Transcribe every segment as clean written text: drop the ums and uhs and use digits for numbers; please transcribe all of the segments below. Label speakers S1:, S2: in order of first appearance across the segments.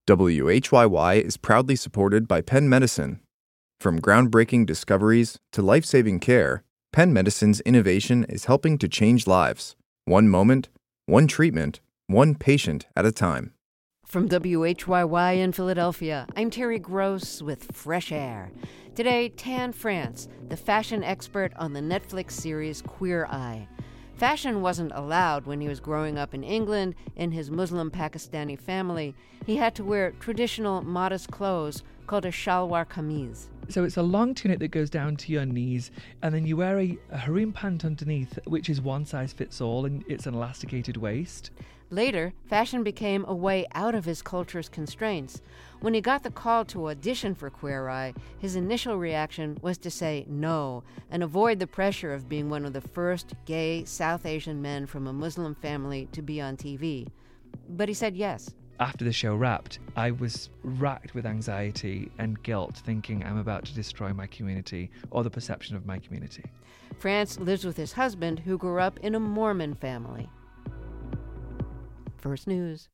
S1: WHYY is proudly supported by Penn Medicine. From groundbreaking discoveries to life-saving care, Penn Medicine's innovation is helping to change lives. One moment, one treatment, one patient at a time.
S2: From WHYY in Philadelphia, I'm Terry Gross with Fresh Air. Today, Tan France, the fashion expert on the Netflix series Queer Eye. Fashion wasn't allowed when he was growing up in England in his Muslim Pakistani family. He had to wear traditional modest clothes called a shalwar kameez.
S3: So it's a long tunic that goes down to your knees, and then you wear a harem pant underneath, which is one size fits all, and it's an elasticated waist.
S2: Later, fashion became a way out of his culture's constraints. When he got the call to audition for Queer Eye, his initial reaction was to say no and avoid the pressure of being one of the first gay South Asian men from a Muslim family to be on TV. But he said yes.
S3: After the show wrapped, I was racked with anxiety and guilt, thinking I'm about to destroy my community or the perception of my community.
S2: France lives with his husband, who grew up in a Mormon family. First News.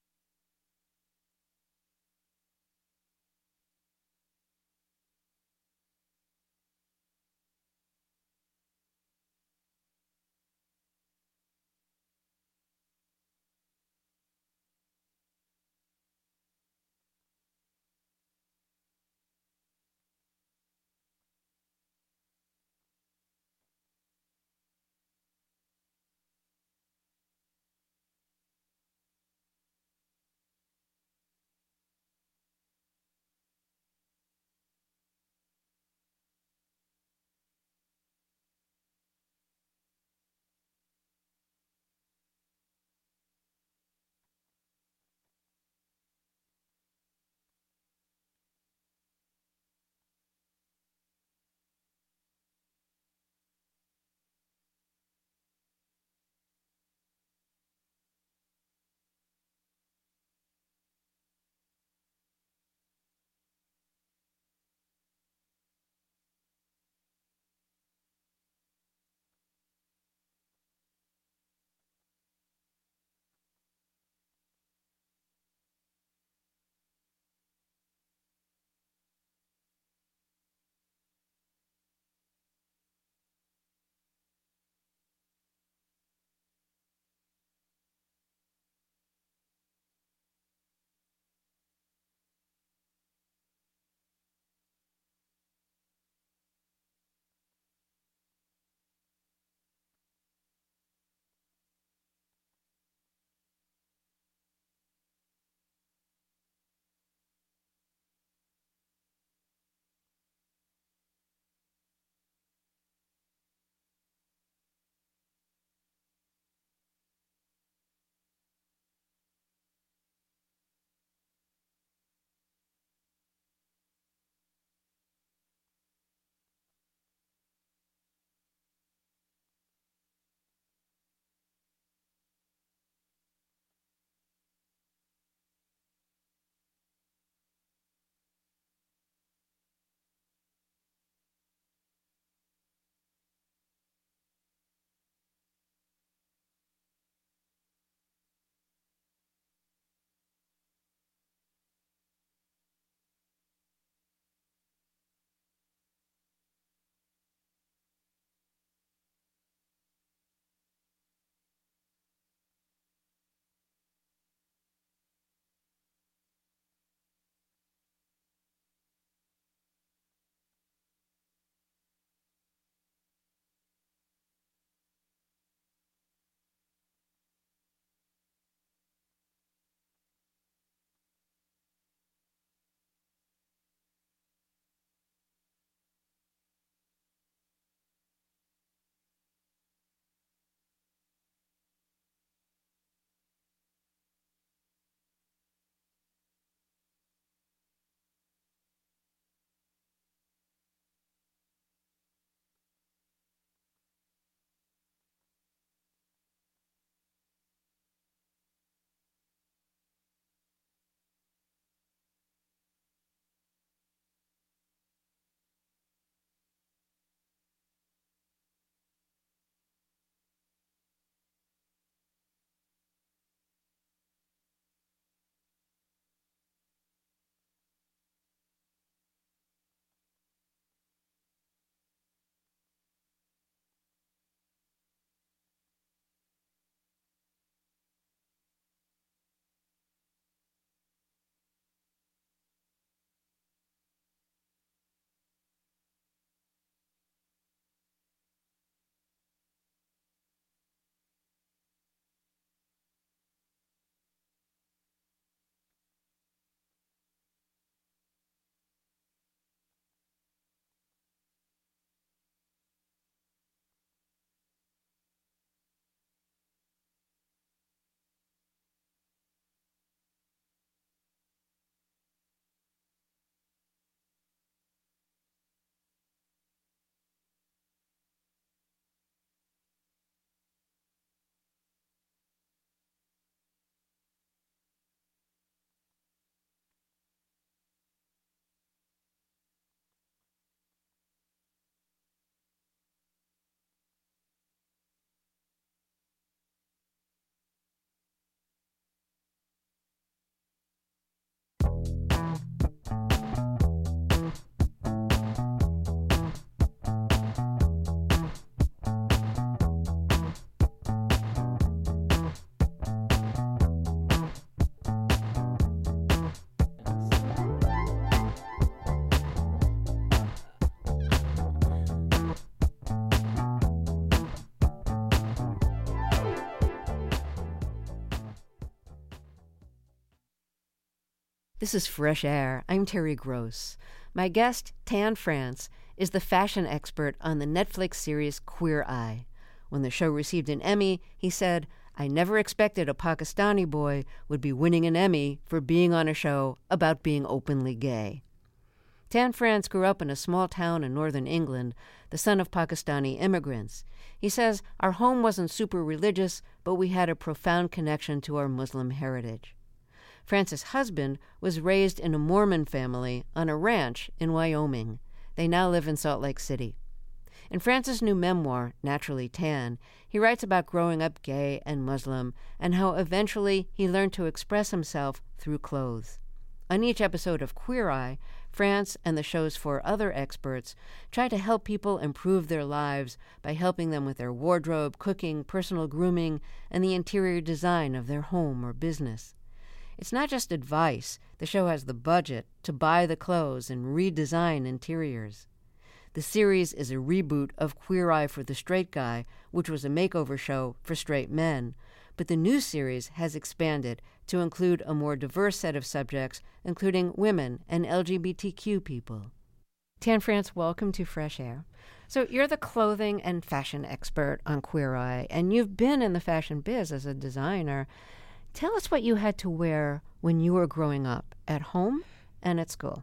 S2: This is Fresh Air. I'm Terry Gross. My guest, Tan France, is the fashion expert on the Netflix series Queer Eye. When the show received an Emmy, he said, "I never expected a Pakistani boy would be winning an Emmy for being on a show about being openly gay." Tan France grew up in a small town in northern England, the son of Pakistani immigrants. He says, "Our home wasn't super religious, but we had a profound connection to our Muslim heritage." France's husband was raised in a Mormon family on a ranch in Wyoming. They now live in Salt Lake City. In France's new memoir, Naturally Tan, he writes about growing up gay and Muslim and how eventually he learned to express himself through clothes. On each episode of Queer Eye, France and the show's 4 other experts try to help people improve their lives by helping them with their wardrobe, cooking, personal grooming, and the interior design of their home or business. It's not just advice. The show has the budget to buy the clothes and redesign interiors. The series is a reboot of Queer Eye for the Straight Guy, which was a makeover show for straight men. But the new series has expanded to include a more diverse set of subjects, including women and LGBTQ people. Tan France, welcome to Fresh Air. So you're the clothing and fashion expert on Queer Eye, and you've been in the fashion biz as a designer. Tell us what you had to wear when you were growing up, at home and at school.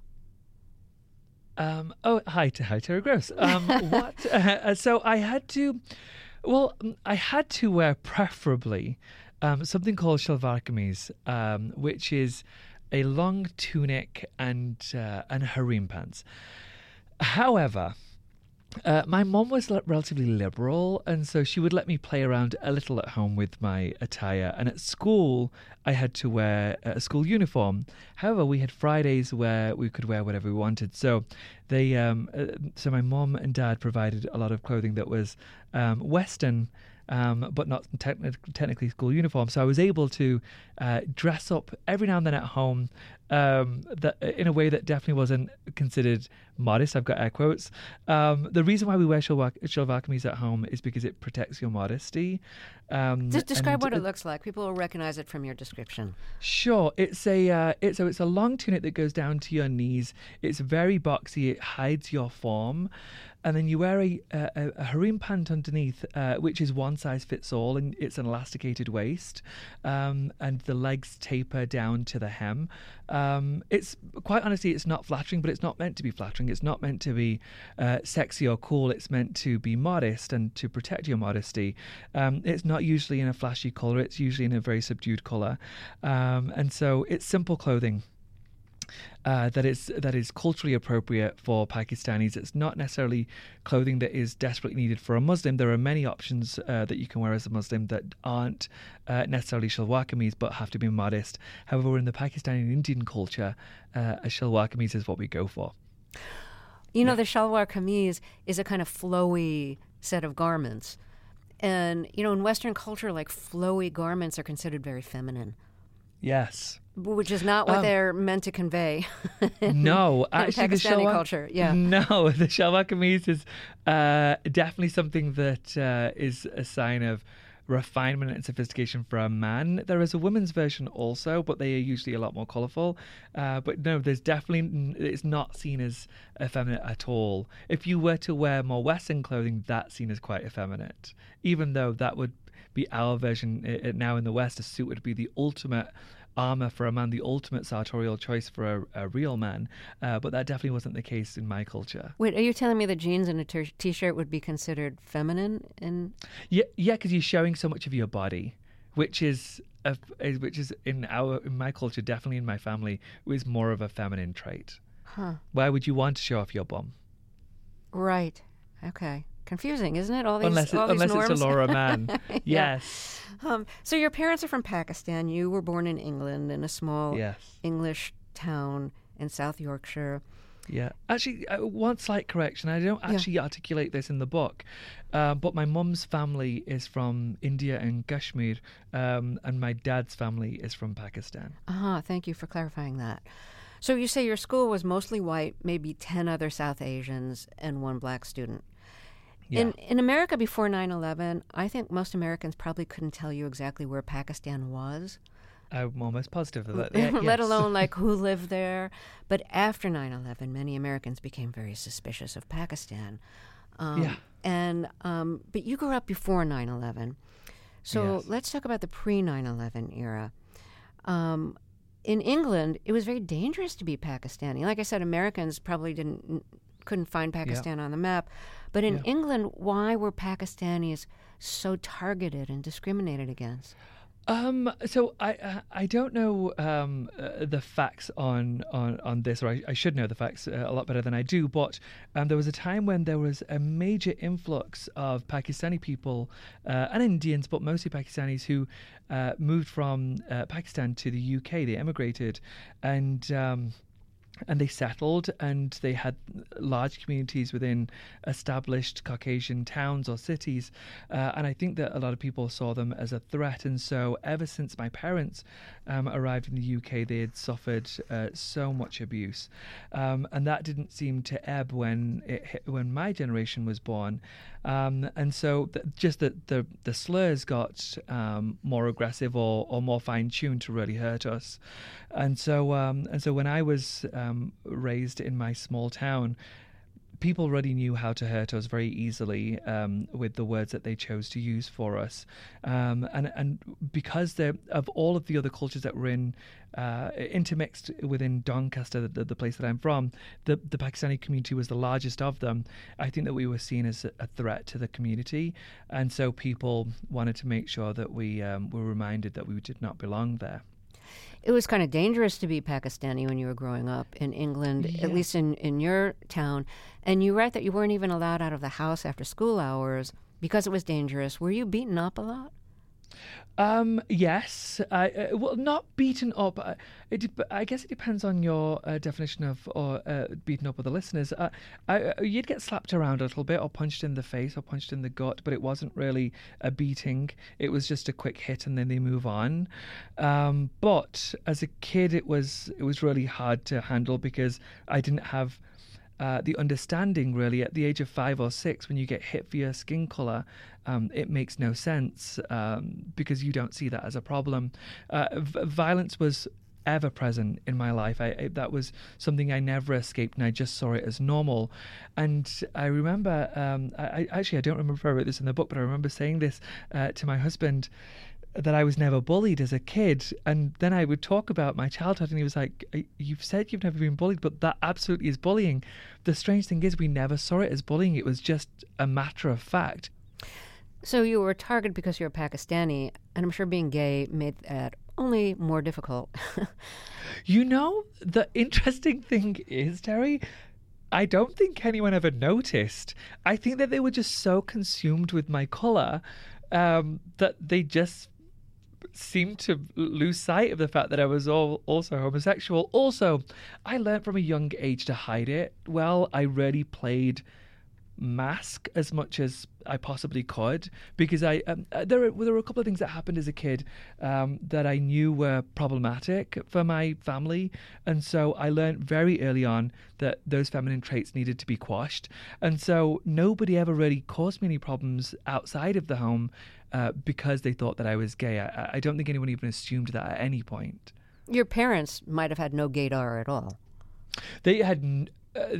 S3: Hi, Terry Gross. So I had to wear preferably something called shalwar kameez, which is a long tunic and harem pants. However, my mom was relatively liberal, and so she would let me play around a little at home with my attire. And at school, I had to wear a school uniform. However, we had Fridays where we could wear whatever we wanted. So so my mom and dad provided a lot of clothing that was Western, but not technically school uniform. So I was able to dress up every now and then at home that in a way that definitely wasn't considered modest. I've got air quotes. The reason why we wear shalwar kameez at home is because it protects your modesty.
S2: Just describe what it looks like. People will recognize it from your description.
S3: Sure. It's a long tunic that goes down to your knees. It's very boxy. It hides your form. And then you wear a harem pant underneath, which is one size fits all, and it's an elasticated waist, and the legs taper down to the hem. It's quite honestly, it's not flattering, but it's not meant to be flattering. It's not meant to be sexy or cool. It's meant to be modest and to protect your modesty. It's not usually in a flashy color. It's usually in a very subdued color, and so it's simple clothing. That is culturally appropriate for Pakistanis. It's not necessarily clothing that is desperately needed for a Muslim. There are many options that you can wear as a Muslim that aren't necessarily shalwar kameez but have to be modest. However, in the Pakistani and Indian culture, a shalwar kameez is what we go for.
S2: The shalwar kameez is a kind of flowy set of garments. And, in Western culture, like flowy garments are considered very feminine.
S3: Yes.
S2: Which is not what they're meant to convey.
S3: No,
S2: actually,
S3: the
S2: Pakistani culture. Yeah.
S3: No, the shalwar kameez is definitely something that is a sign of refinement and sophistication for a man. There is a women's version also, but they are usually a lot more colourful. But no, it's not seen as effeminate at all. If you were to wear more Western clothing, that's seen as quite effeminate, even though that would be our version now in the West. A suit would be the ultimate armor for a man, the ultimate sartorial choice for a real man, but that definitely wasn't the case in my culture.
S2: Wait, are you telling me that jeans and a t-shirt would be considered feminine?
S3: Yeah, because you're showing so much of your body, which is in my culture, definitely in my family, was more of a feminine trait.
S2: Huh?
S3: Why would you want to show off your bum?
S2: Right. Okay. Confusing, isn't it?
S3: Unless
S2: norms?
S3: it's a Laura man.
S2: Yeah.
S3: Yes.
S2: So your parents are from Pakistan. You were born in England in a small
S3: Yes.
S2: English town in South Yorkshire.
S3: Yeah. Actually, one slight correction. I don't actually articulate this in the book, but my mum's family is from India and Kashmir, and my dad's family is from Pakistan.
S2: Thank you for clarifying that. So you say your school was mostly white, maybe 10 other South Asians, and one black student.
S3: Yeah.
S2: In America before 9/11, I think most Americans probably couldn't tell you exactly where Pakistan was.
S3: I'm almost positive of that.
S2: Let
S3: Yes.
S2: alone like who lived there. But after 9/11, many Americans became very suspicious of Pakistan.
S3: Yeah.
S2: But you grew up before 9/11. So
S3: Yes.
S2: let's talk about the pre-9/11 era. In England, it was very dangerous to be Pakistani. Like I said, Americans probably couldn't find Pakistan on the map. But in
S3: Yeah.
S2: England, why were Pakistanis so targeted and discriminated against?
S3: So I don't know the facts on this, or I should know the facts a lot better than I do. But there was a time when there was a major influx of Pakistani people and Indians, but mostly Pakistanis who moved from Pakistan to the UK. They emigrated, and they settled, and they had large communities within established Caucasian towns or cities. And I think that a lot of people saw them as a threat. And so ever since my parents arrived in the UK, they had suffered so much abuse. And that didn't seem to ebb when my generation was born. And so just that the slurs got more aggressive or more fine-tuned to really hurt us. And so when I was raised in my small town, people already knew how to hurt us very easily with the words that they chose to use for us. And because of all of the other cultures that were intermixed within Doncaster, the place that I'm from, the Pakistani community was the largest of them. I think that we were seen as a threat to the community. And so people wanted to make sure that we were reminded that we did not belong there.
S2: It was kind of dangerous to be Pakistani when you were growing up in England, at least in your town. And you write that you weren't even allowed out of the house after school hours because it was dangerous. Were you beaten up a lot?
S3: Yes. Well, not beaten up. I guess it depends on your definition of beaten up with the listeners. You'd get slapped around a little bit, or punched in the face, or punched in the gut, but it wasn't really a beating. It was just a quick hit, and then they move on. But as a kid, it was really hard to handle because I didn't have the understanding, really. At the age of 5 or 6, when you get hit for your skin color, it makes no sense because you don't see that as a problem. Violence was ever present in my life. That was something I never escaped, and I just saw it as normal. And I remember, I don't remember if I wrote this in the book, but I remember saying this to my husband, that I was never bullied as a kid. And then I would talk about my childhood, and he was like, you've said you've never been bullied, but that absolutely is bullying. The strange thing is we never saw it as bullying. It was just a matter of fact.
S2: So you were targeted because you're Pakistani, and I'm sure being gay made that only more difficult.
S3: You know, the interesting thing is, Terry, I don't think anyone ever noticed. I think that they were just so consumed with my colour that they just seemed to lose sight of the fact that I was also homosexual. Also, I learned from a young age to hide it. Well, I really played mask as much as I possibly could, because there were a couple of things that happened as a kid that I knew were problematic for my family, and so I learned very early on that those feminine traits needed to be quashed. And so nobody ever really caused me any problems outside of the home because they thought that I was gay. I don't think anyone even assumed that at any point. Your
S2: parents might have had no gaydar at all.
S3: They had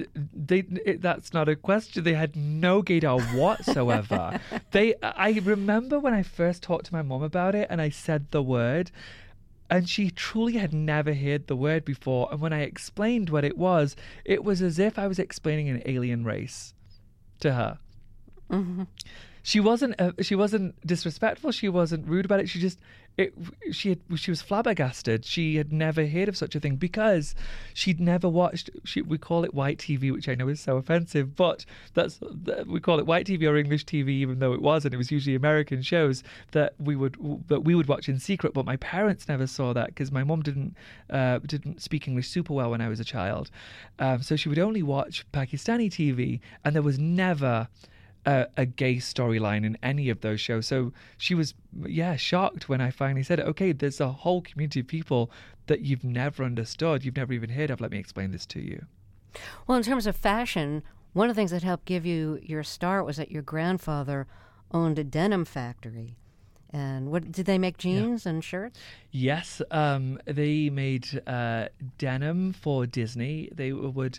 S3: that's not a question. They had no gaydar whatsoever. I remember when I first talked to my mom about it, and I said the word, and she truly had never heard the word before. And when I explained what it was as if I was explaining an alien race to her. Mm-hmm. She wasn't disrespectful. She wasn't rude about it. She was flabbergasted. She had never heard of such a thing because she'd never watched. We call it white TV, which I know is so offensive, but we call it white TV or English TV, even though it wasn't. It was usually American shows that we would watch in secret. But my parents never saw that because my mom didn't speak English super well when I was a child, so she would only watch Pakistani TV, and there was never a gay storyline in any of those shows. So she was, shocked when I finally said, okay, there's a whole community of people that you've never understood, you've never even heard of. Let me explain this to you.
S2: Well, in terms of fashion, one of the things that helped give you your start was that your grandfather owned a denim factory. And what did they make? Jeans and shirts?
S3: Yes, they made denim for Disney. They would,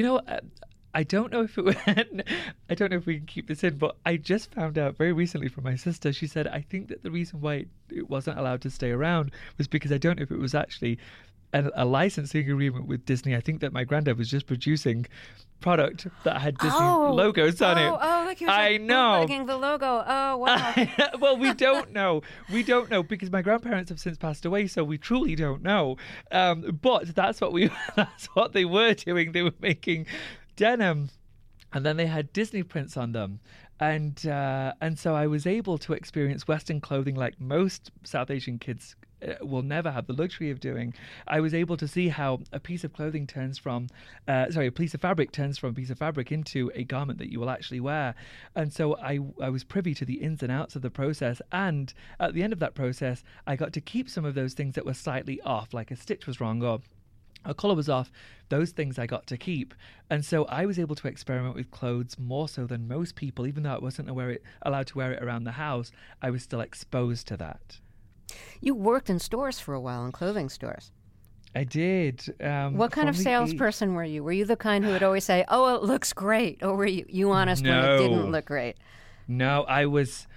S3: I don't know if it would, I don't know if we can keep this in, but I just found out very recently from my sister. She said, I think that the reason why it wasn't allowed to stay around was because I don't know if it was actually a licensing agreement with Disney. I think that my granddad was just producing product that had Disney logos on it.
S2: Oh, like he was
S3: I know.
S2: bootlegging the logo. Oh, wow.
S3: Well, we don't know. We don't know because my grandparents have since passed away, so we truly don't know. But that's what they were doing. They were making denim, and then they had Disney prints on them. And so I was able to experience Western clothing like most South Asian kids will never have the luxury of doing. I was able to see how a piece of clothing turns from, a piece of fabric turns from a piece of fabric into a garment that you will actually wear. And so I was privy to the ins and outs of the process. And at the end of that process, I got to keep some of those things that were slightly off, like a stitch was wrong or a colour was off. Those things I got to keep. And so I was able to experiment with clothes more so than most people. Even though I wasn't allowed to wear it around the house, I was still exposed to that.
S2: You worked in stores for a while, in clothing stores.
S3: I did.
S2: What kind of salesperson were you? Were you the kind who would always say, "Oh, it looks great," or were you honest when it didn't look great?
S3: No, I was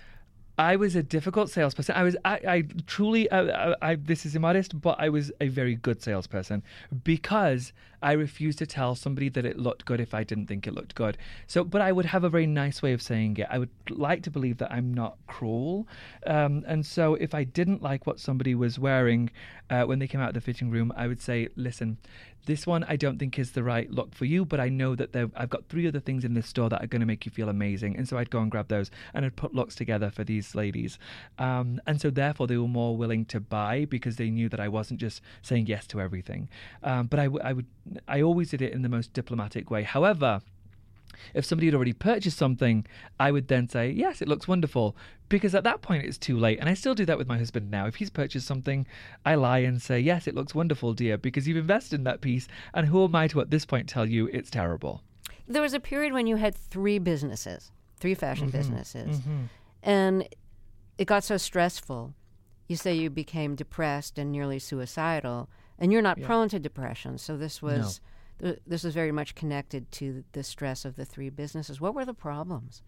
S3: a difficult salesperson. I truly, this is immodest, but I was a very good salesperson because I refused to tell somebody that it looked good if I didn't think it looked good. So, but I would have a very nice way of saying it. I would like to believe that I'm not cruel. And so if I didn't like what somebody was wearing when they came out of the fitting room, I would say, listen, this one I don't think is the right look for you, but I know that I've got 3 other things in this store that are going to make you feel amazing. And so I'd go and grab those and I'd put looks together for these ladies. And so therefore they were more willing to buy because they knew that I wasn't just saying yes to everything. But I always did it in the most diplomatic way. However, if somebody had already purchased something, I would then say, yes, it looks wonderful, because at that point it's too late. And I still do that with my husband now. If he's purchased something, I lie and say, yes, it looks wonderful, dear, because you've invested in that piece. And who am I to at this point tell you it's terrible?
S2: There was a period when you had 3 fashion businesses, and it got so stressful. You say you became depressed and nearly suicidal, and you're not prone to depression. So this was very much connected to the stress of the 3 businesses. What were the problems?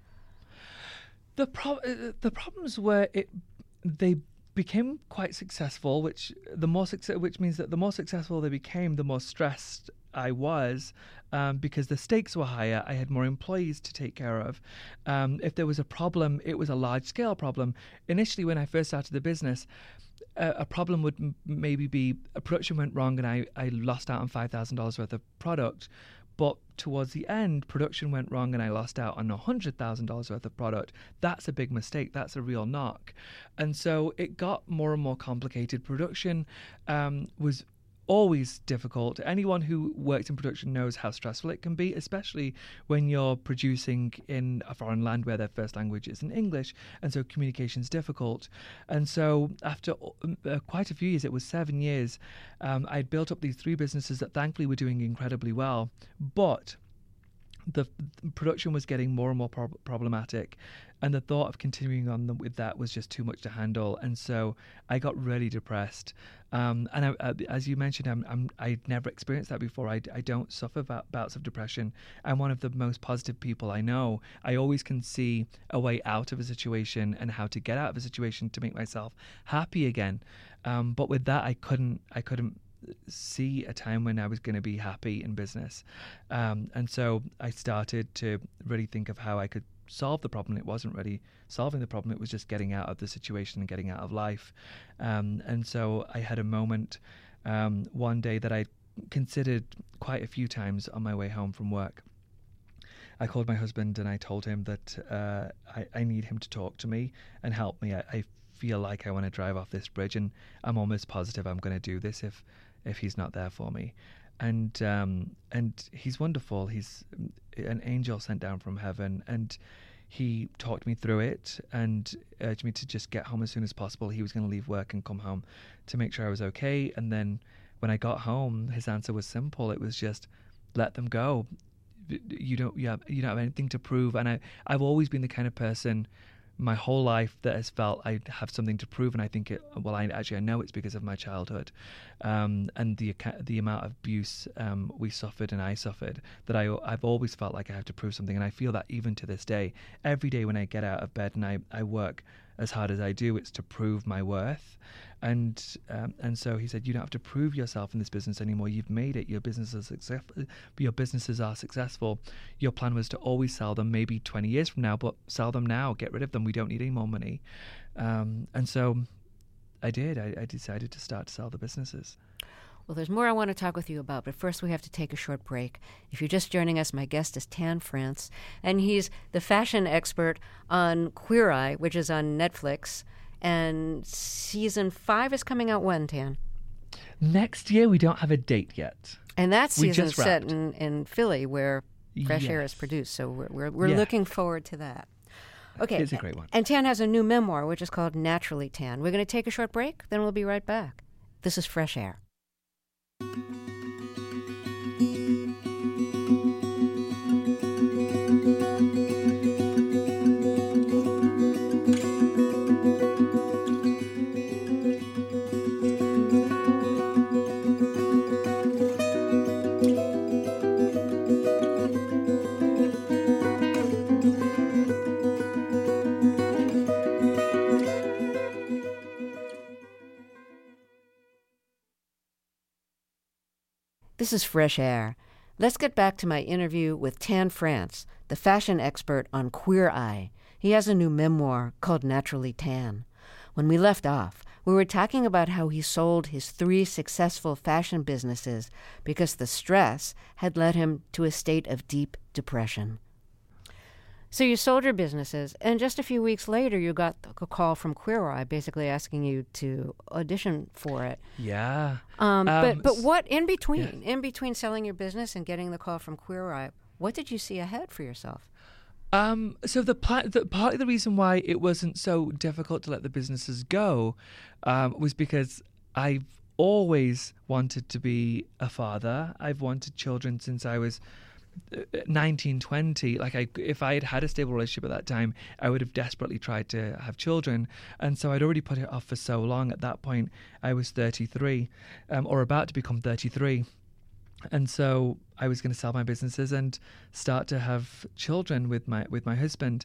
S3: The problems were they became quite successful, which means that the more successful they became, the more stressed I was, because the stakes were higher. I had more employees to take care of. If there was a problem, it was a large-scale problem. Initially, when I first started the business, a problem would maybe be a production went wrong and I lost out on $5,000 worth of product. But towards the end, production went wrong and I lost out on $100,000 worth of product. That's a big mistake. That's a real knock. And so it got more and more complicated. Production was always difficult. Anyone who works in production knows how stressful it can be, especially when you're producing in a foreign land where their first language isn't English, and so communication's difficult. And so after quite a few years, it was 7 years, I'd built up these 3 businesses that thankfully were doing incredibly well, but the production was getting more and more problematic, and the thought of continuing on with that was just too much to handle. And so I got really depressed. And as you mentioned, I'd never experienced that before. I don't suffer bouts of depression. I'm one of the most positive people I know. I always can see a way out of a situation and how to get out of a situation to make myself happy again. But with that, I couldn't see a time when I was going to be happy in business. And so I started to really think of how I could solve the problem. It wasn't really solving the problem. It was just getting out of the situation and getting out of life. And so I had a moment one day that I considered quite a few times on my way home from work. I called my husband and I told him that I need him to talk to me and help me. I feel like I want to drive off this bridge, and I'm almost positive I'm going to do this if he's not there for me. And he's wonderful. He's an angel sent down from heaven, and he talked me through it and urged me to just get home as soon as possible. He was going to leave work and come home to make sure I was okay. And then when I got home, his answer was simple. It was just, let them go. You don't have anything to prove. And I've always been the kind of person my whole life that has felt I have something to prove, and I think I know it's because of my childhood, and the amount of abuse we suffered and I suffered, that I've always felt like I have to prove something, and I feel that even to this day. Every day when I get out of bed and I work as hard as I do, it's to prove my worth. And so he said, you don't have to prove yourself in this business anymore. You've made it. Your businesses are successful. Your plan was to always sell them maybe 20 years from now, but sell them now. Get rid of them. We don't need any more money. And so I did. I decided to start to sell the businesses.
S2: Well, there's more I want to talk with you about, but first we have to take a short break. If you're just joining us, my guest is Tan France, and he's the fashion expert on Queer Eye, which is on Netflix. And season 5 is coming out when, Tan?
S3: Next year. We don't have a date yet.
S2: And that season is set in Philly, where Fresh Air is produced. So we're looking forward to that. Okay.
S3: It's a great one.
S2: And Tan has a new memoir, which is called Naturally Tan. We're going to take a short break, then we'll be right back. This is Fresh Air. This is Fresh Air. Let's get back to my interview with Tan France, the fashion expert on Queer Eye. He has a new memoir called Naturally Tan. When we left off, we were talking about how he sold his 3 successful fashion businesses because the stress had led him to a state of deep depression. So you sold your businesses, and just a few weeks later, you got a call from Queer Eye, basically asking you to audition for it.
S3: Yeah.
S2: But what in between selling your business and getting the call from Queer Eye, what did you see ahead for yourself?
S3: So part of the reason why it wasn't so difficult to let the businesses go was because I've always wanted to be a father. I've wanted children since I was 19, 20. If I had had a stable relationship at that time, I would have desperately tried to have children. And so I'd already put it off for so long. At that point, I was 33, or about to become 33. And so I was going to sell my businesses and start to have children with my husband,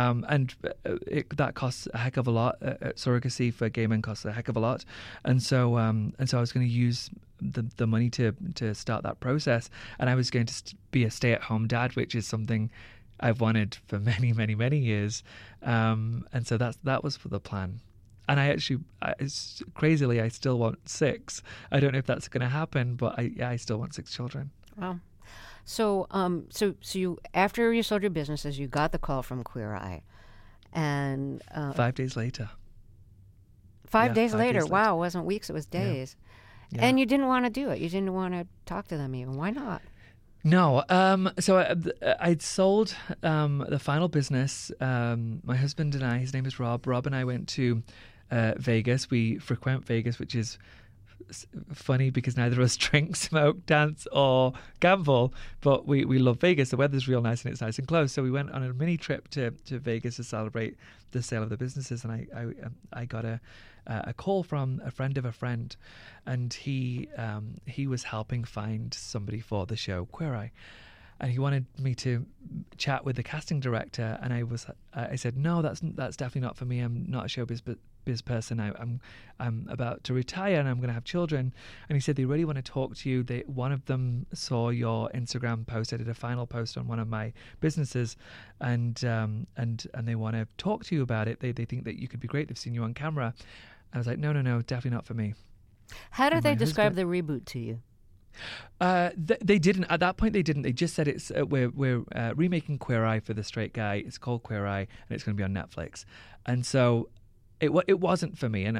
S3: that costs a heck of a lot. Surrogacy for gay men costs a heck of a lot, and so I was going to use the money to start that process, and I was going to be a stay-at-home dad, which is something I've wanted for many, many, many years, and so that was for the plan. And crazily, I still want 6. I don't know if that's going to happen, but I still want 6 children.
S2: Wow. So you, after you sold your businesses, you got the call from Queer Eye, and
S3: 5 days later.
S2: 5 days later. Wow, it wasn't weeks; it was days. Yeah. And you didn't want to do it. You didn't want to talk to them even. Why not?
S3: No. So I'd sold the final business. My husband and I, his name is Rob. Rob and I went to Vegas. We frequent Vegas, which is funny because neither of us drink, smoke, dance, or gamble, but we love Vegas. The weather's real nice and it's nice and close. So we went on a mini trip to Vegas to celebrate the sale of the businesses, and I got a call from a friend of a friend, and he was helping find somebody for the show Queer Eye. And he wanted me to chat with the casting director, and I said, no, that's definitely not for me. I'm not a showbiz person. I'm about to retire and I'm going to have children. And he said they really want to talk to you. One of them saw your Instagram post. I did a final post on one of my businesses, and they want to talk to you about it. They think that you could be great. They've seen you on camera. I was like, no, definitely not for me.
S2: How did they describe the reboot to you?
S3: They didn't. At that point, they didn't. They just said it's we're remaking Queer Eye for the straight guy. It's called Queer Eye, and it's going to be on Netflix. And so it wasn't for me. And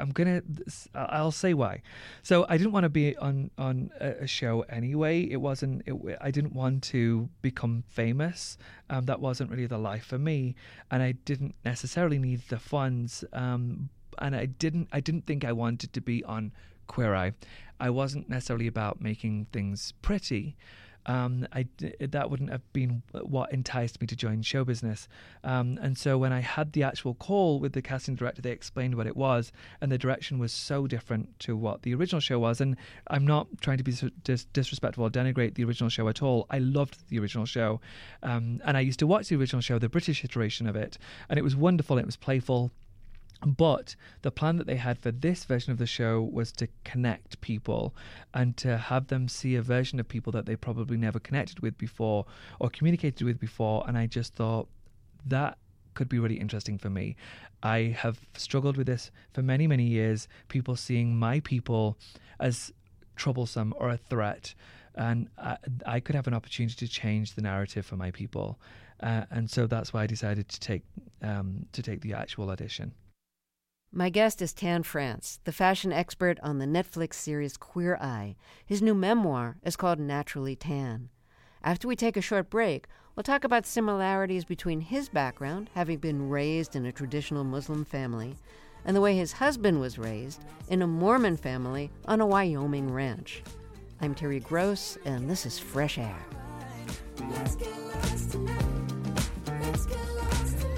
S3: I'll say why. So I didn't want to be on a show anyway. I didn't want to become famous. That wasn't really the life for me, and I didn't necessarily need the funds. And I didn't think I wanted to be on Queer Eye. I wasn't necessarily about making things pretty. that wouldn't have been what enticed me to join show business. And so when I had the actual call with the casting director, they explained what it was, and the direction was so different to what the original show was. And I'm not trying to be disrespectful or denigrate the original show at all. I loved the original show, and I used to watch the original show, the British iteration of it, and it was wonderful. It was playful. But the plan that they had for this version of the show was to connect people and to have them see a version of people that they probably never connected with before or communicated with before. And I just thought that could be really interesting for me. I have struggled with this for many, many years, people seeing my people as troublesome or a threat. And I could have an opportunity to change the narrative for my people. And so that's why I decided to take the actual audition.
S2: My guest is Tan France, the fashion expert on the Netflix series Queer Eye. His new memoir is called Naturally Tan. After we take a short break, we'll talk about similarities between his background, having been raised in a traditional Muslim family, and the way his husband was raised in a Mormon family on a Wyoming ranch. I'm Terry Gross, and this is Fresh Air.
S4: Let's get lost tonight. Let's get lost tonight.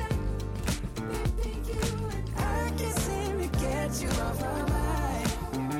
S4: I can't seem to get you off my mind.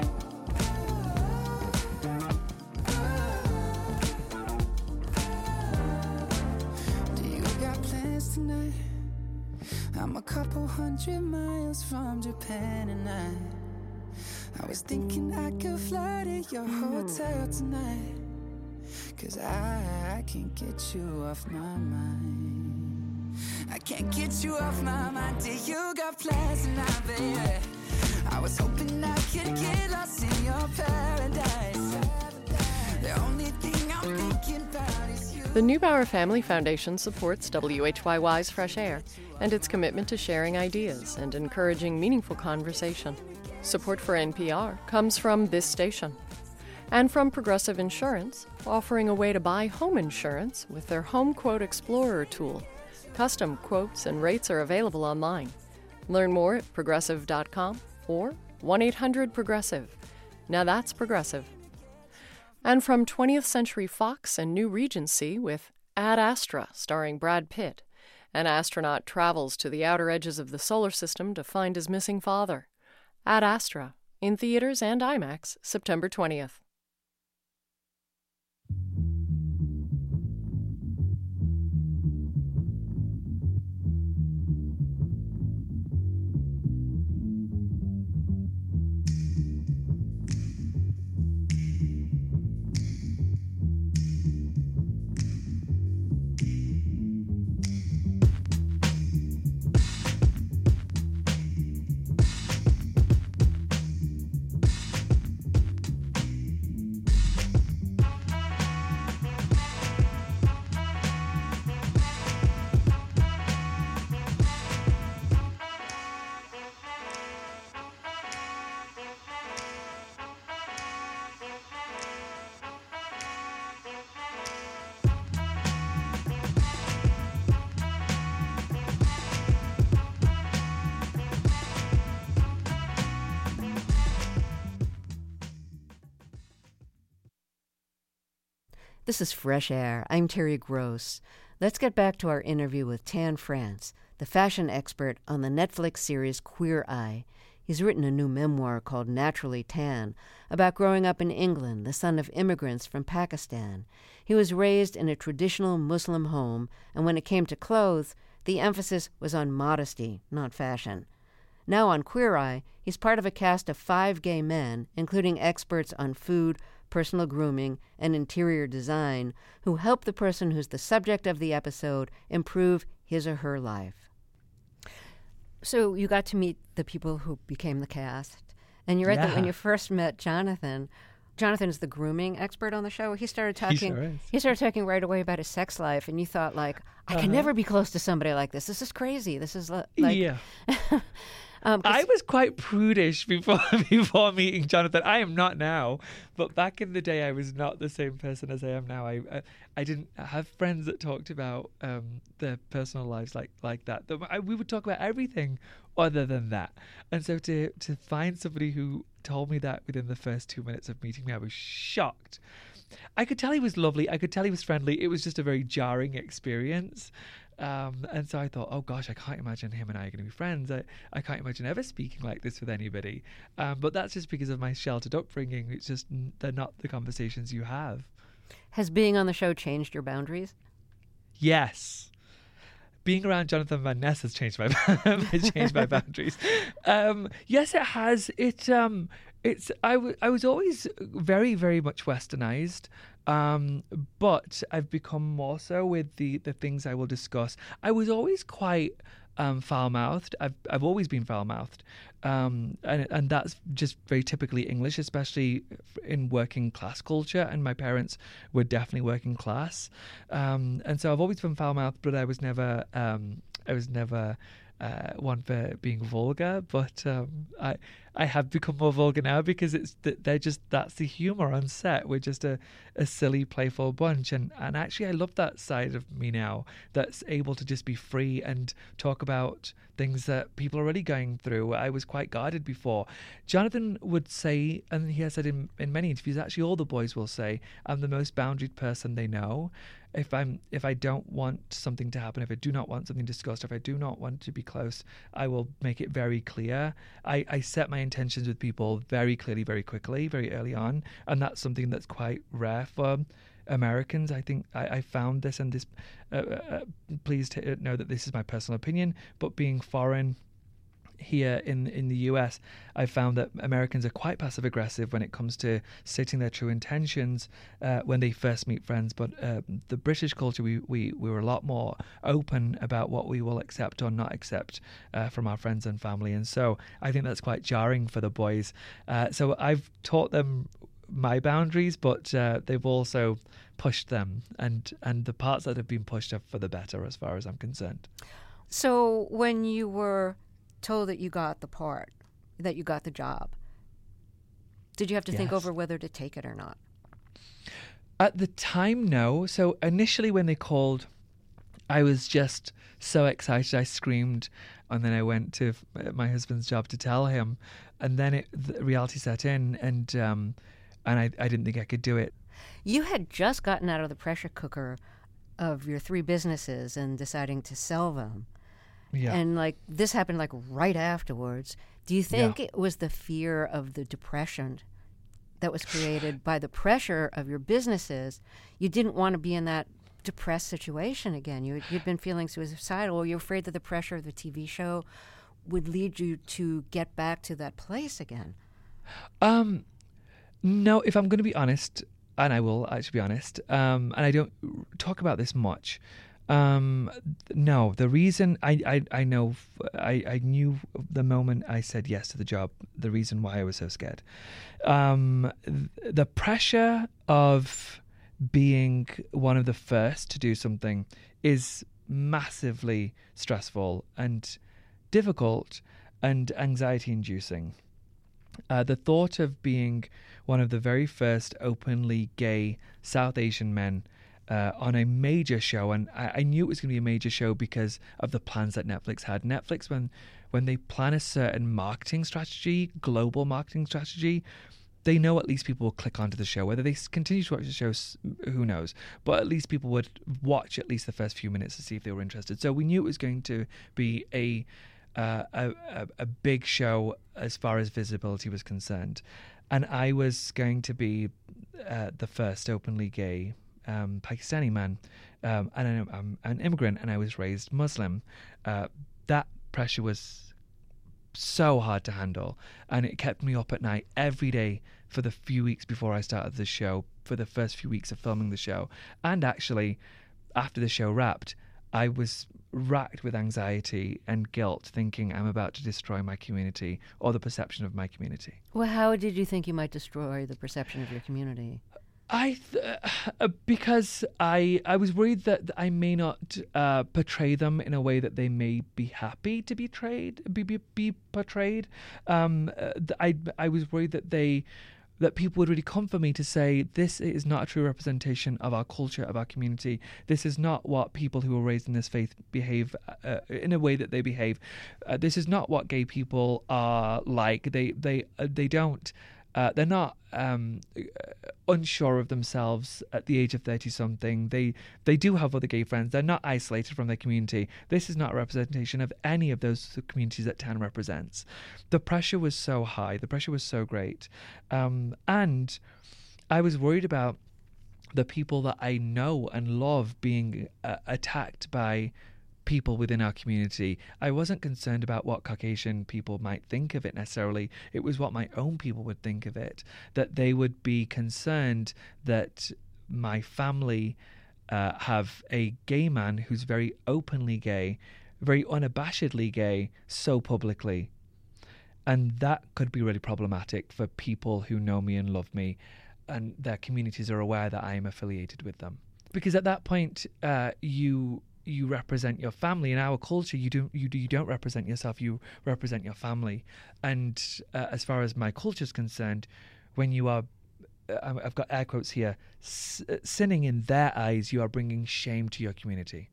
S4: Do you got plans tonight? I'm a couple 100 miles from Japan and I was thinking I could fly to your hotel tonight. 'Cause I can't get you off my mind. I can't get you off my mind. Do you got plans tonight, baby? I was hoping I could get lost in your paradise. The only thing I'm thinking about is you.
S5: The Neubauer Family Foundation supports WHYY's Fresh Air and its commitment to sharing ideas and encouraging meaningful conversation. Support for NPR comes from this station and from Progressive Insurance, offering a way to buy home insurance with their Home Quote Explorer tool. Custom quotes and rates are available online. Learn more at progressive.com or 1-800-PROGRESSIVE. Now that's Progressive. And from 20th Century Fox and New Regency with Ad Astra, starring Brad Pitt. An astronaut travels to the outer edges of the solar system to find his missing father. Ad Astra, in theaters and IMAX, September 20th.
S2: This is Fresh Air. I'm Terry Gross. Let's get back to our interview with Tan France, the fashion expert on the Netflix series Queer Eye. He's written a new memoir called Naturally Tan about growing up in England, the son of immigrants from Pakistan. He was raised in a traditional Muslim home, and when it came to clothes, the emphasis was on modesty, not fashion. Now on Queer Eye, he's part of a cast of 5 gay men, including experts on food, personal grooming, and interior design, who help the person who's the subject of the episode improve his or her life. So you got to meet the people who became the cast, and you're right that when you first met Jonathan is the grooming expert on the show. He started talking. He started talking right away about his sex life, and you thought, like, I can never be close to somebody like this. This is crazy. This is like,
S3: yeah. I was quite prudish before meeting Jonathan. I am not now, but back in the day, I was not the same person as I am now. I didn't have friends that talked about their personal lives like that. We would talk about everything other than that. And so to find somebody who told me that within the first 2 minutes of meeting me, I was shocked. I could tell he was lovely. I could tell he was friendly. It was just a very jarring experience. And so I thought, oh gosh, I can't imagine him and I are going to be friends. I can't imagine ever speaking like this with anybody. But that's just because of my sheltered upbringing. It's just, they're not the conversations you have.
S2: Has being on the show changed your boundaries?
S3: Yes. Being around Jonathan Van Ness has changed my changed my boundaries. Yes, it has. I was always very, very much westernized, but I've become more so with the things I will discuss. I was always quite foul-mouthed. I've always been foul-mouthed, and that's just very typically English, especially in working class culture. And my parents were definitely working class, and so I've always been foul-mouthed. But I was never one for being vulgar, but I have become more vulgar now because that's the humor on set. We're just a silly, playful bunch, and actually I love that side of me now, that's able to just be free and talk about things that people are already going through. I was quite guarded before. Jonathan would say, and he has said in many interviews, actually all the boys will say, I'm the most boundaried person they know. If I don't want something to happen, if I do not want something discussed, if I do not want to be close, I will make it very clear. I set my intentions with people very clearly, very quickly, very early on, and that's something that's quite rare for Americans. I think I found this, and this. Please know that this is my personal opinion, but being foreign here in the US, I found that Americans are quite passive aggressive when it comes to stating their true intentions when they first meet friends. But the British culture, we were a lot more open about what we will accept or not accept from our friends and family, and so I think that's quite jarring for the boys. So I've taught them my boundaries, but they've also pushed them, and the parts that have been pushed are for the better as far as I'm concerned.
S2: So when you were told that you got the part, that you got the job, did you have to think over whether to take it or not?
S3: At the time, no. So initially when they called, I was just so excited. I screamed, and then I went to my husband's job to tell him, and then the reality set in, and I didn't think I could do it.
S2: You had just gotten out of the pressure cooker of your 3 businesses and deciding to sell them.
S3: Yeah.
S2: And this happened right afterwards. Do you think it was the fear of the depression that was created by the pressure of your businesses? You didn't want to be in that depressed situation again. You'd been feeling suicidal, or you're afraid that the pressure of the TV show would lead you to get back to that place again?
S3: No, if I'm going to be honest, and I will actually be honest, and I don't talk about this much. No, the reason I knew the moment I said yes to the job, the reason why I was so scared. The pressure of being one of the first to do something is massively stressful and difficult and anxiety inducing. The thought of being one of the very first openly gay South Asian men on a major show, and I knew it was going to be a major show because of the plans that Netflix had. Netflix, when they plan a certain marketing strategy, global marketing strategy, they know at least people will click onto the show. Whether they continue to watch the show, who knows? But at least people would watch at least the first few minutes to see if they were interested. So we knew it was going to be a big show as far as visibility was concerned, and I was going to be the first openly gay Pakistani man, and I'm an immigrant, and I was raised Muslim. That pressure was so hard to handle, and it kept me up at night every day for the few weeks before I started the show, for the first few weeks of filming the show. And actually, after the show wrapped, I was racked with anxiety and guilt, thinking I'm about to destroy my community or the perception of my community.
S2: Well, how did you think you might destroy the perception of your community?
S3: Because I was worried that I may not portray them in a way that they may be happy to be portrayed. I was worried that people would really come for me to say, this is not a true representation of our culture, of our community. This is not what people who are raised in this faith behave in a way that they behave. This is not what gay people are like. They don't They're not unsure of themselves at the age of 30-something. They do have other gay friends. They're not isolated from their community. This is not a representation of any of those communities that TAN represents. The pressure was so high. The pressure was so great. And I was worried about the people that I know and love being attacked by people within our community. I wasn't concerned about what Caucasian people might think of it necessarily. It was what my own people would think of it, that they would be concerned that my family have a gay man who's very openly gay, very unabashedly gay, so publicly. And that could be really problematic for people who know me and love me, and their communities are aware that I am affiliated with them. Because at that point, you represent your family. In our culture, you don't represent yourself, you represent your family. And as far as my culture is concerned, when you are, I've got air quotes here, sinning in their eyes, you are bringing shame to your community.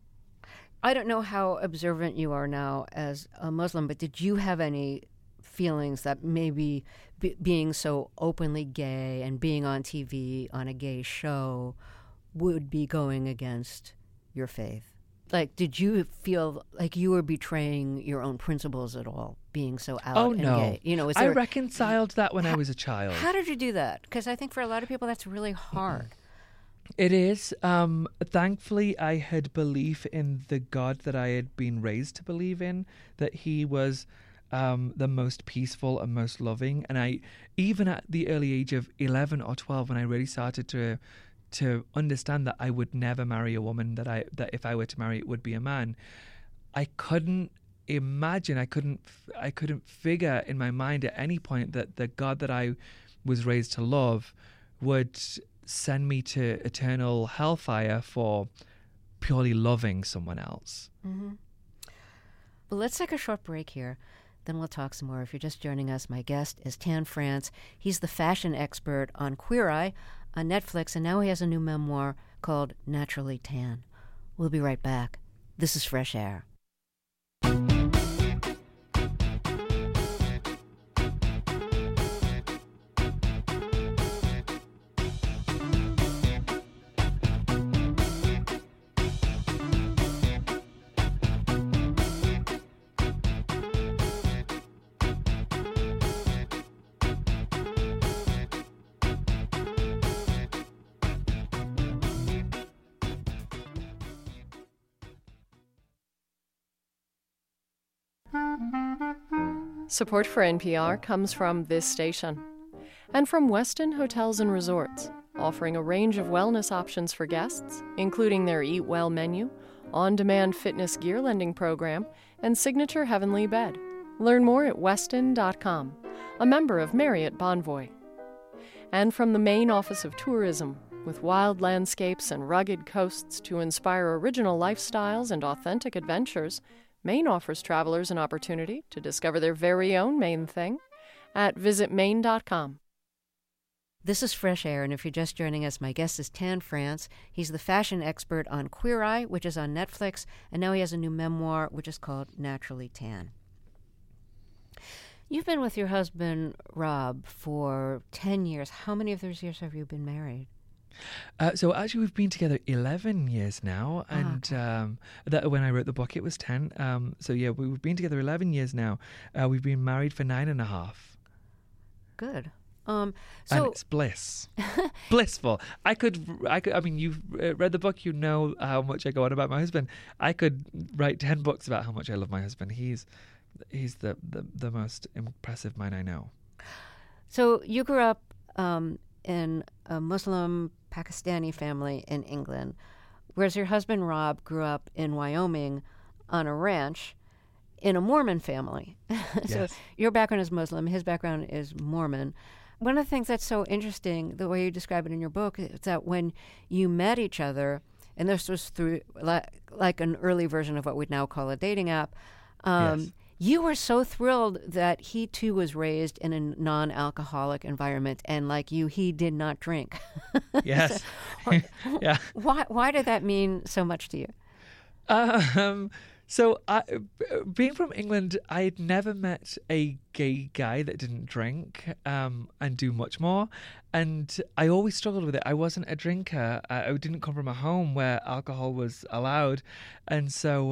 S2: I don't know how observant you are now as a Muslim, but did you have any feelings that maybe being so openly gay and being on TV on a gay show would be going against your faith? Like, did you feel like you were betraying your own principles at all, being so out and gay? You know,
S3: I reconciled that when I was a child.
S2: How did you do that? Because I think for a lot of people that's really hard.
S3: It is. Thankfully, I had belief in the God that I had been raised to believe in, that he was the most peaceful and most loving. And I, even at the early age of 11 or 12, when I really started to understand that I would never marry a woman, that if I were to marry, it would be a man, I couldn't imagine, I couldn't figure in my mind at any point that the God that I was raised to love would send me to eternal hellfire for purely loving someone else.
S2: Mm-hmm. Well, let's take a short break here. Then we'll talk some more. If you're just joining us, my guest is Tan France. He's the fashion expert on Queer Eye on Netflix, and now he has a new memoir called Naturally Tan. We'll be right back. This is Fresh Air.
S5: Support for NPR comes from this station and from Westin Hotels and Resorts, offering a range of wellness options for guests, including their Eat Well menu, on-demand fitness gear lending program, and signature Heavenly Bed. Learn more at westin.com, a member of Marriott Bonvoy. And from the Maine Office of Tourism, with wild landscapes and rugged coasts to inspire original lifestyles and authentic adventures, Maine offers travelers an opportunity to discover their very own Maine thing at visitmaine.com.
S2: This is Fresh Air, and if you're just joining us, my guest is Tan France. He's the fashion expert on Queer Eye, which is on Netflix, and now he has a new memoir, which is called Naturally Tan. You've been with your husband, Rob, for 10 years. How many of those years have you been married?
S3: So actually, we've been together 11 years now, and that when I wrote the book, it was 10. So yeah, we've been together 11 years now. We've been married for 9.5.
S2: Good.
S3: And it's bliss, blissful. I mean, you've read the book, you know how much I go on about my husband. I could write 10 books about how much I love my husband. He's the most impressive man I know.
S2: So you grew up in a Muslim Pakistani family in England, whereas your husband Rob grew up in Wyoming on a ranch in a Mormon family. So
S3: Yes.
S2: your background is Muslim, his background is Mormon. One of the things that's so interesting, the way you describe it in your book, is that when you met each other, and this was through like an early version of what we'd now call a dating app,
S3: Yes.
S2: you were so thrilled that he too was raised in a non-alcoholic environment, and like you, he did not drink.
S3: Yes. Yeah.
S2: Why did that mean so much to you?
S3: So, being from England, I'd never met a gay guy that didn't drink and do much more. And I always struggled with it. I wasn't a drinker. I didn't come from a home where alcohol was allowed. And so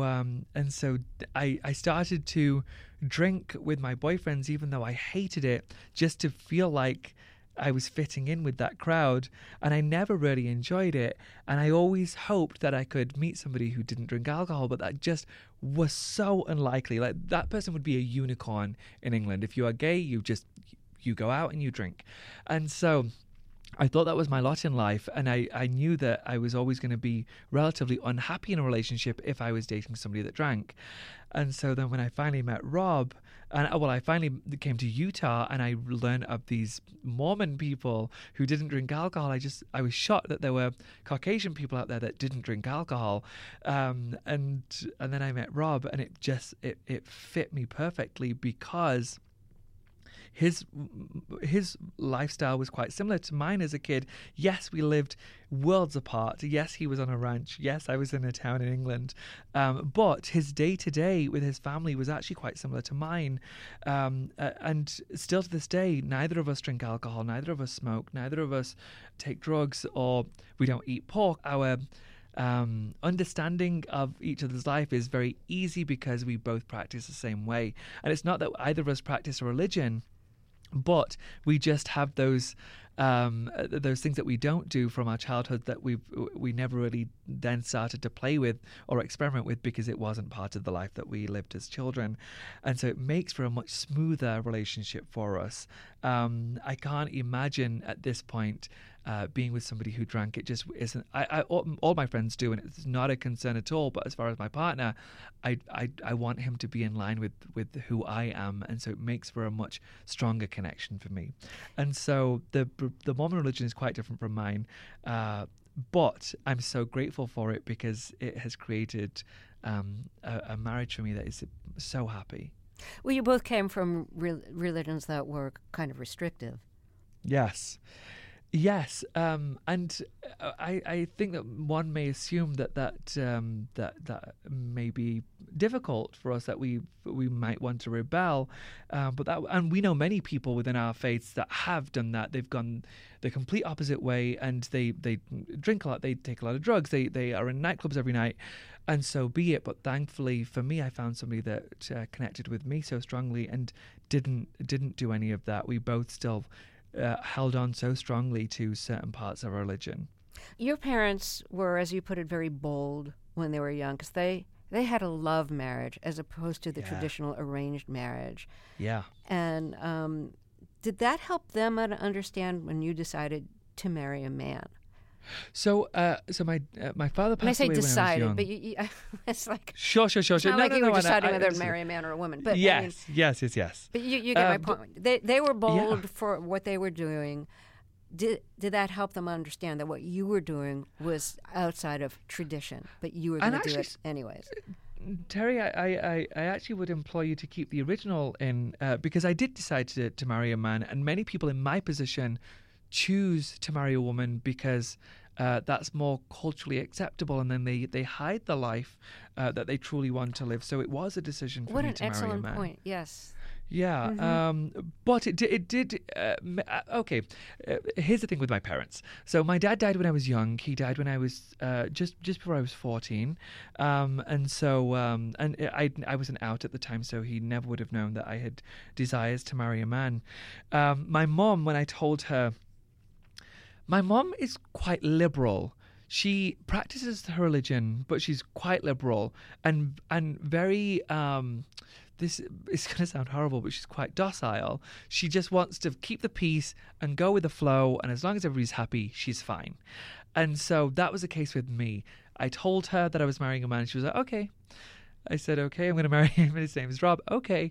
S3: I started to drink with my boyfriends, even though I hated it, just to feel like I was fitting in with that crowd, and I never really enjoyed it. And I always hoped that I could meet somebody who didn't drink alcohol, but that just was so unlikely. Like, that person would be a unicorn in England. If you are gay, you go out and you drink. And so I thought that was my lot in life, and I knew that I was always going to be relatively unhappy in a relationship if I was dating somebody that drank. And so then when I finally met Rob, I finally came to Utah, and I learned of these Mormon people who didn't drink alcohol. I was shocked that there were Caucasian people out there that didn't drink alcohol. And then I met Rob, and it fit me perfectly because his lifestyle was quite similar to mine as a kid. Yes, we lived worlds apart. Yes, he was on a ranch. Yes, I was in a town in England. But his day-to-day with his family was actually quite similar to mine. And still to this day, neither of us drink alcohol, neither of us smoke, neither of us take drugs, or we don't eat pork. Our understanding of each other's life is very easy because we both practice the same way. And it's not that either of us practice a religion, but we just have those things that we don't do from our childhood that we never really then started to play with or experiment with because it wasn't part of the life that we lived as children. And so it makes for a much smoother relationship for us. I can't imagine at this point being with somebody who drank. It just isn't. All my friends do, and it's not a concern at all. But as far as my partner, I want him to be in line with who I am, and so it makes for a much stronger connection for me. And so the Mormon religion is quite different from mine, but I'm so grateful for it because it has created a marriage for me that is so happy.
S2: Well, you both came from religions that were kind of restrictive.
S3: Yes, and I think that one may assume that may be difficult for us, that we might want to rebel, and we know many people within our faiths that have done that. They've gone the complete opposite way, and they drink a lot, they take a lot of drugs, they are in nightclubs every night, and so be it. But thankfully for me, I found somebody that connected with me so strongly and didn't do any of that. We both still held on so strongly to certain parts of our religion.
S2: Your parents were, as you put it, very bold when they were young, because they had a love marriage as opposed to the traditional arranged marriage.
S3: Yeah.
S2: And did that help them understand when you decided to marry a man?
S3: So my father passed away when I was young.
S2: But you, it's like
S3: sure.
S2: It's not like you were deciding whether to marry a man or a woman. But
S3: yes.
S2: But you get my point. They were bold for what they were doing. Did that help them understand that what you were doing was outside of tradition, but you were going to do it anyways?
S3: Terry, I actually would implore you to keep the original in, because I did decide to marry a man, and many people in my position choose to marry a woman because that's more culturally acceptable, and then they hide the life that they truly want to live. So it was a decision for me to marry a man.
S2: What an excellent point, yes.
S3: Yeah, but it did. Okay, here's the thing with my parents. So my dad died when I was young. He died when I was just before I was 14, and so I wasn't out at the time, so he never would have known that I had desires to marry a man. My mom, when I told her, my mom is quite liberal. She practices her religion, but she's quite liberal and very. This is going to sound horrible, but she's quite docile. She just wants to keep the peace and go with the flow, and as long as everybody's happy, she's fine. And so that was the case with me. I told her that I was marrying a man, and she was like, okay. I said, okay, I'm going to marry him, and his name is Rob. Okay.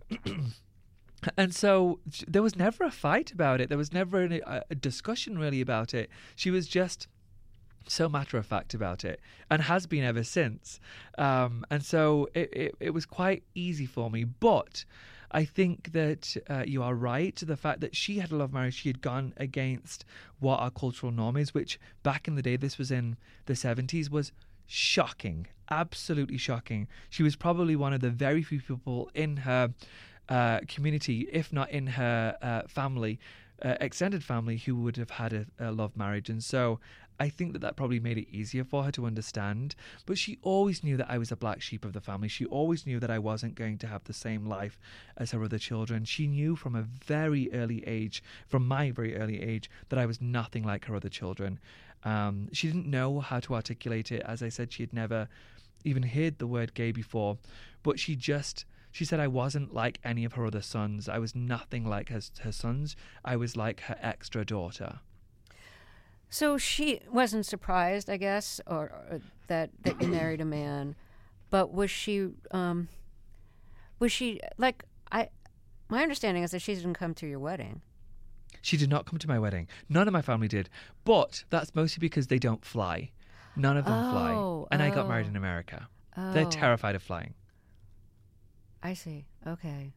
S3: And so there was never a fight about it. There was never a discussion really about it. She was just so matter of fact about it, and has been ever since. And so it was quite easy for me. But I think that you are right. The fact that she had a love marriage, she had gone against what our cultural norm is, which back in the day, this was in the 70s, was shocking, absolutely shocking. She was probably one of the very few people in her community, if not in her family, extended family, who would have had a love marriage. And so I think that probably made it easier for her to understand. But she always knew that I was a black sheep of the family. She always knew that I wasn't going to have the same life as her other children. She knew from a very early age, from my very early age, that I was nothing like her other children. She didn't know how to articulate it. As I said, she had never even heard the word gay before. But she said I wasn't like any of her other sons. I was nothing like her sons. I was like her extra daughter.
S2: So she wasn't surprised, I guess, or that you married a man, but was she like my understanding is that she didn't come to your wedding.
S3: She did not come to my wedding. None of my family did, but that's mostly because they don't fly. None of them fly, and I got married in America. They're terrified of flying.
S2: I see. Okay.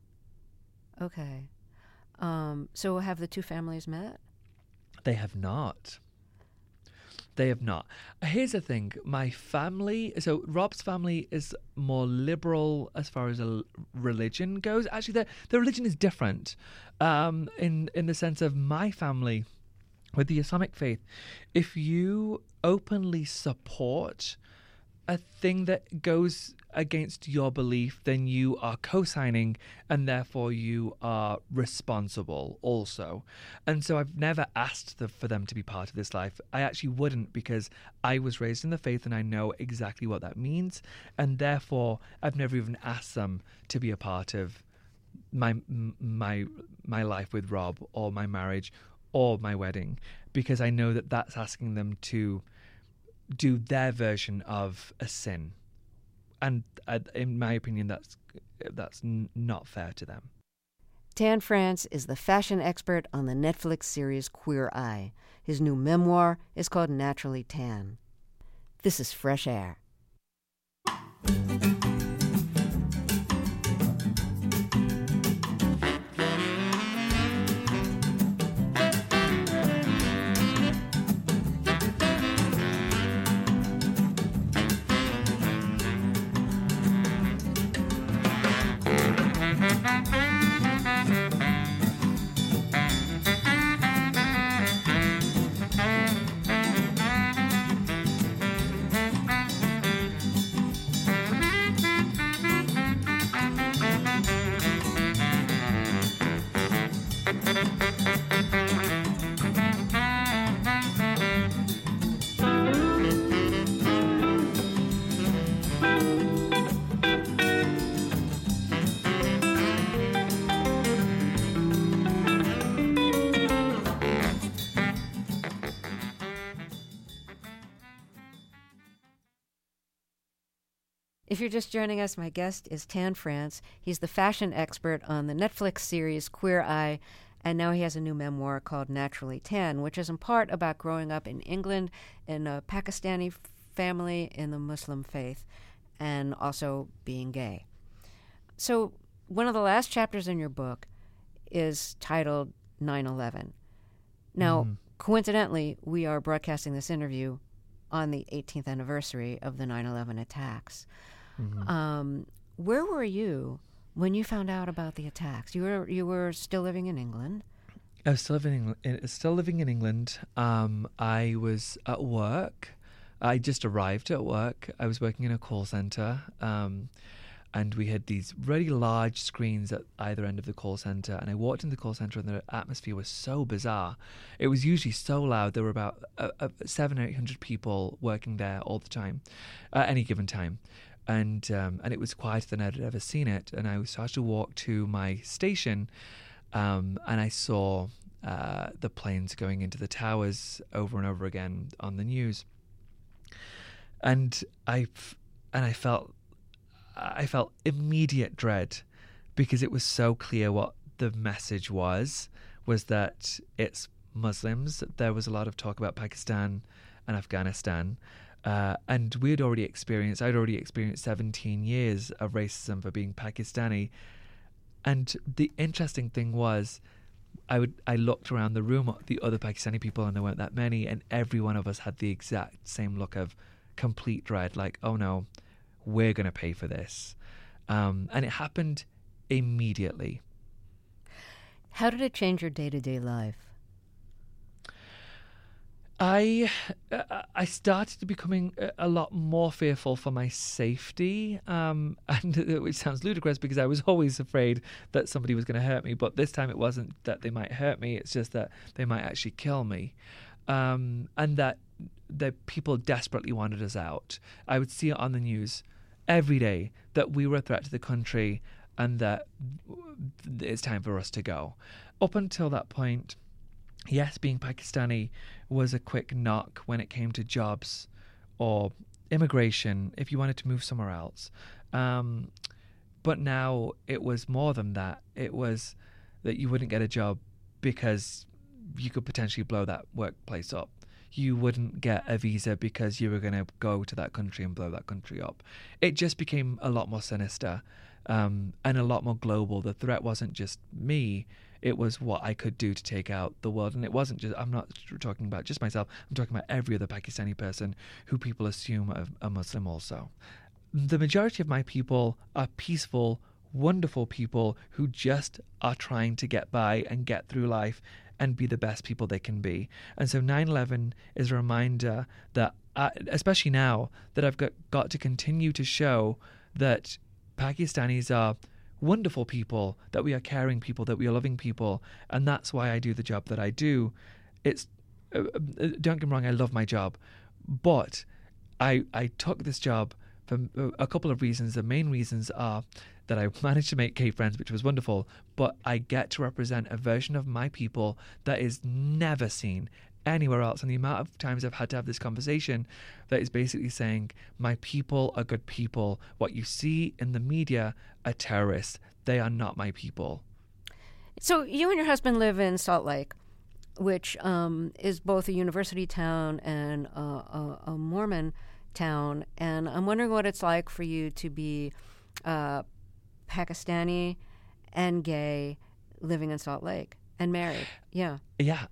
S2: So have the two families met?
S3: They have not. They have not. Here's the thing. My family, so Rob's family is more liberal as far as religion goes. Actually, the religion is different in the sense of my family with the Islamic faith. If you openly support a thing that goes against your belief, then you are co-signing, and therefore you are responsible also. And so I've never asked for them to be part of this life. I actually wouldn't, because I was raised in the faith and I know exactly what that means, and therefore I've never even asked them to be a part of my life with Rob, or my marriage, or my wedding, because I know that that's asking them to do their version of a sin. And in my opinion, that's not fair to them.
S2: Tan France is the fashion expert on the Netflix series Queer Eye. His new memoir is called Naturally Tan. This is Fresh Air. If you're just joining us, my guest is Tan France. He's the fashion expert on the Netflix series Queer Eye, and now he has a new memoir called Naturally Tan, which is in part about growing up in England in a Pakistani family in the Muslim faith, and also being gay. So one of the last chapters in your book is titled 9/11. Now, coincidentally, we are broadcasting this interview on the 18th anniversary of the 9/11 attacks. Where were you when you found out about the attacks? You were still living in England.
S3: I was still living in England. I was at work. I just arrived at work. I was working in a call center, and we had these really large screens at either end of the call center. And I walked into the call center, and the atmosphere was so bizarre. It was usually so loud. There were about 700 or 800 people working there all the time, at any given time. And it was quieter than I'd ever seen it. And I started to walk to my station, and I saw the planes going into the towers over and over again on the news. And I felt immediate dread, because it was so clear what the message was that it's Muslims. There was a lot of talk about Pakistan and Afghanistan. And I'd already experienced 17 years of racism for being Pakistani. And the interesting thing was, I looked around the room at the other Pakistani people, and there weren't that many, and every one of us had the exact same look of complete dread, like, oh no, we're going to pay for this. And it happened immediately.
S2: How did it change your day-to-day life?
S3: I started becoming a lot more fearful for my safety, and which sounds ludicrous because I was always afraid that somebody was going to hurt me. But this time it wasn't that they might hurt me; it's just that they might actually kill me, and that the people desperately wanted us out. I would see it on the news every day that we were a threat to the country and that it's time for us to go. Up until that point, yes, being Pakistani was a quick knock when it came to jobs or immigration if you wanted to move somewhere else. But now it was more than that. It was that you wouldn't get a job because you could potentially blow that workplace up. You wouldn't get a visa because you were going to go to that country and blow that country up. It just became a lot more sinister and a lot more global. The threat wasn't just me. It was what I could do to take out the world. And it wasn't just, I'm not talking about just myself, I'm talking about every other Pakistani person who people assume are a Muslim also. The majority of my people are peaceful, wonderful people who just are trying to get by and get through life and be the best people they can be. And so 9/11 is a reminder that, especially now, that I've got to continue to show that Pakistanis are wonderful people, that we are caring people, that we are loving people, and that's why I do the job that I do. It's don't get me wrong, I love my job, but I took this job for a couple of reasons. The main reasons are that I managed to make gay friends, which was wonderful, but I get to represent a version of my people that is never seen anywhere else. And the amount of times I've had to have this conversation that is basically saying, my people are good people. What you see in the media are terrorists. They are not my people.
S2: So you and your husband live in Salt Lake, which is both a university town and a Mormon town. And I'm wondering what it's like for you to be Pakistani and gay living in Salt Lake and married. Yeah.
S3: Yeah.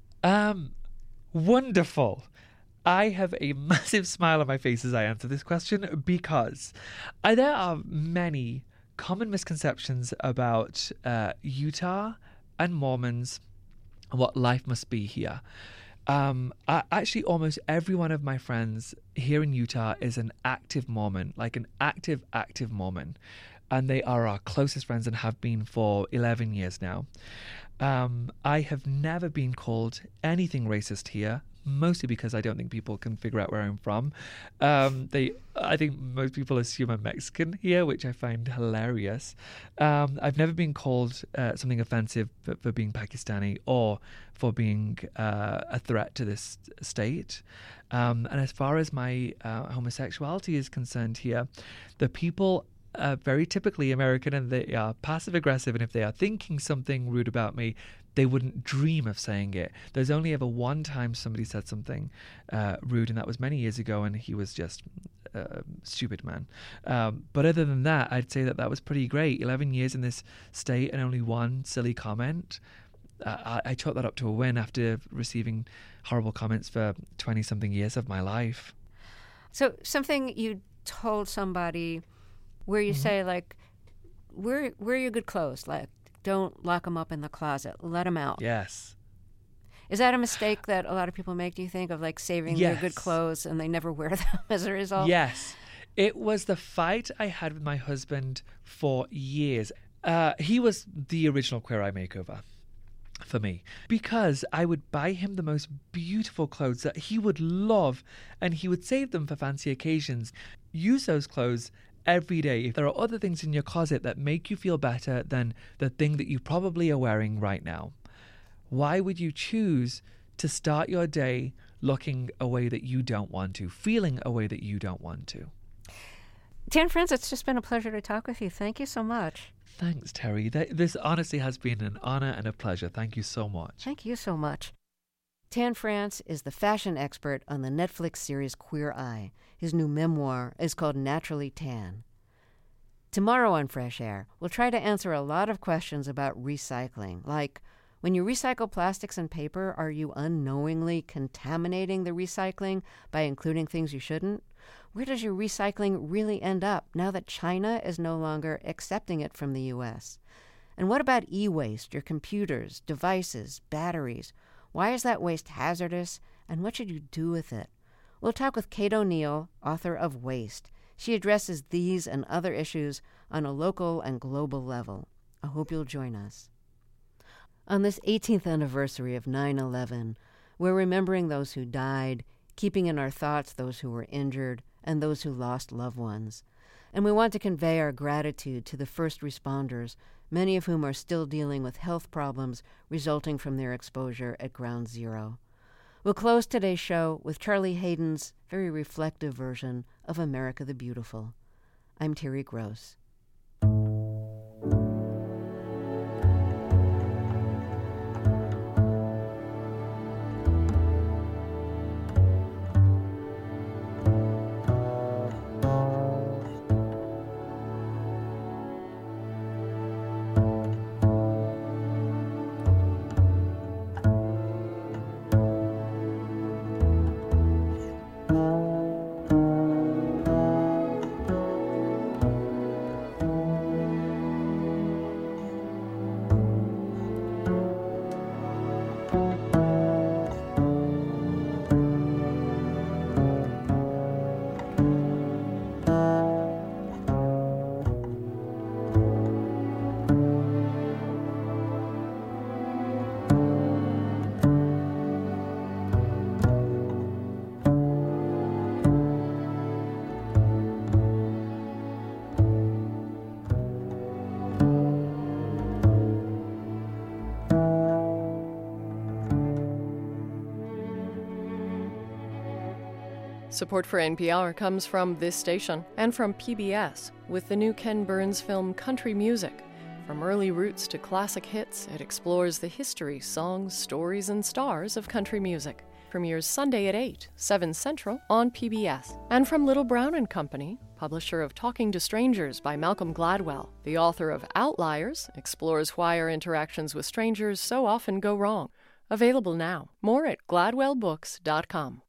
S3: Wonderful. I have a massive smile on my face as I answer this question because there are many common misconceptions about Utah and Mormons and what life must be here. Actually, almost every one of my friends here in Utah is an active Mormon, like an active Mormon. And they are our closest friends and have been for 11 years now. I have never been called anything racist here, mostly because I don't think people can figure out where I'm from. I think most people assume I'm Mexican here, which I find hilarious. I've never been called something offensive for being Pakistani or for being a threat to this state. And as far as my homosexuality is concerned here, the people very typically American, and they are passive-aggressive, and if they are thinking something rude about me, they wouldn't dream of saying it. There's only ever one time somebody said something rude, and that was many years ago, and he was just a stupid man. But other than that, I'd say that was pretty great. 11 years in this state and only one silly comment. I chalk that up to a win after receiving horrible comments for 20-something years of my life.
S2: So something you told somebody where you say, like, wear your good clothes. Like, don't lock them up in the closet. Let them out.
S3: Yes.
S2: Is that a mistake that a lot of people make, do you think, of, like, saving their good clothes and they never wear them as a result?
S3: Yes. It was the fight I had with my husband for years. He was the original Queer Eye makeover for me, because I would buy him the most beautiful clothes that he would love, and he would save them for fancy occasions. Use those clothes every day. If there are other things in your closet that make you feel better than the thing that you probably are wearing right now, why would you choose to start your day looking a way that you don't want to, feeling a way that you don't want to?
S2: Tan France, it's just been a pleasure to talk with you. Thank you so much.
S3: Thanks, Terry. This honestly has been an honor and a pleasure. Thank you so much.
S2: Thank you so much. Tan France is the fashion expert on the Netflix series Queer Eye. His new memoir is called Naturally Tan. Tomorrow on Fresh Air, we'll try to answer a lot of questions about recycling, like, when you recycle plastics and paper, are you unknowingly contaminating the recycling by including things you shouldn't? Where does your recycling really end up now that China is no longer accepting it from the U.S.? And what about e-waste, your computers, devices, batteries? Why is that waste hazardous, and what should you do with it? We'll talk with Kate O'Neill, author of Waste. She addresses these and other issues on a local and global level. I hope you'll join us. On this 18th anniversary of 9/11, we're remembering those who died, keeping in our thoughts those who were injured, and those who lost loved ones. And we want to convey our gratitude to the first responders, many of whom are still dealing with health problems resulting from their exposure at Ground Zero. We'll close today's show with Charlie Hayden's very reflective version of America the Beautiful. I'm Terry Gross.
S5: Support for NPR comes from this station and from PBS with the new Ken Burns film Country Music. From early roots to classic hits, it explores the history, songs, stories, and stars of country music. Premieres Sunday at 8, 7 Central on PBS. And from Little Brown and Company, publisher of Talking to Strangers by Malcolm Gladwell. The author of Outliers explores why our interactions with strangers so often go wrong. Available now. More at gladwellbooks.com.